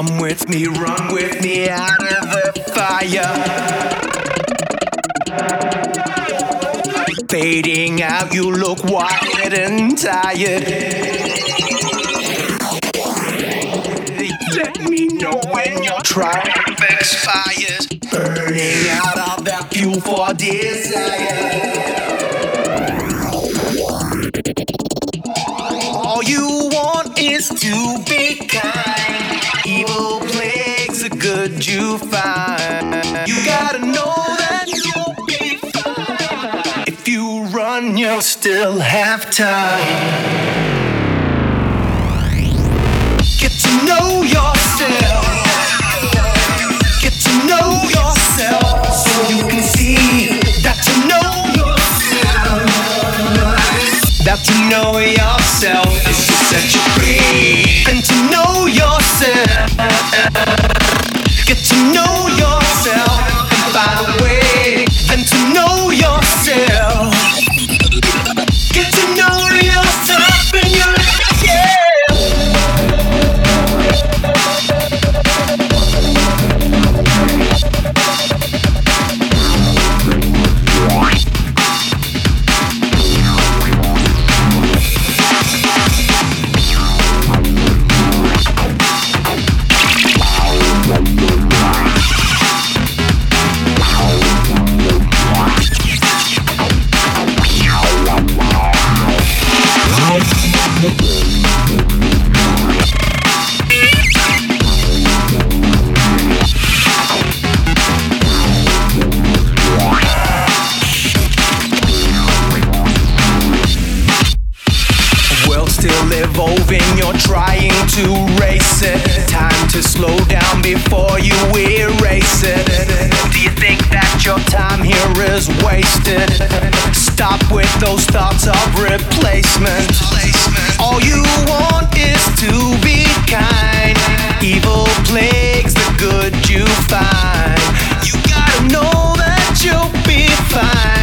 Come with me, run with me out of the fire. Fading out, you look wired and tired. Let me know when your triumph expires. Burning out all that fuel for desire. All you want is to be kind. Evil plagues the good you find. You gotta know that you'll be fine. If you run, you'll still have time. Get to know yourself. Get to know yourself so you can see that to know yourself. That to know yourself is to set you free. And to know yourself. Get to know yourself and find a way. And to know yourself. Get to know yourself and you're evolving, you're trying to race it. Time to slow down before you erase it. Do you think that your time here is wasted? Stop with those thoughts of replacement. All you want is to be kind. Evil plagues the good you find. You gotta know that you'll be fine.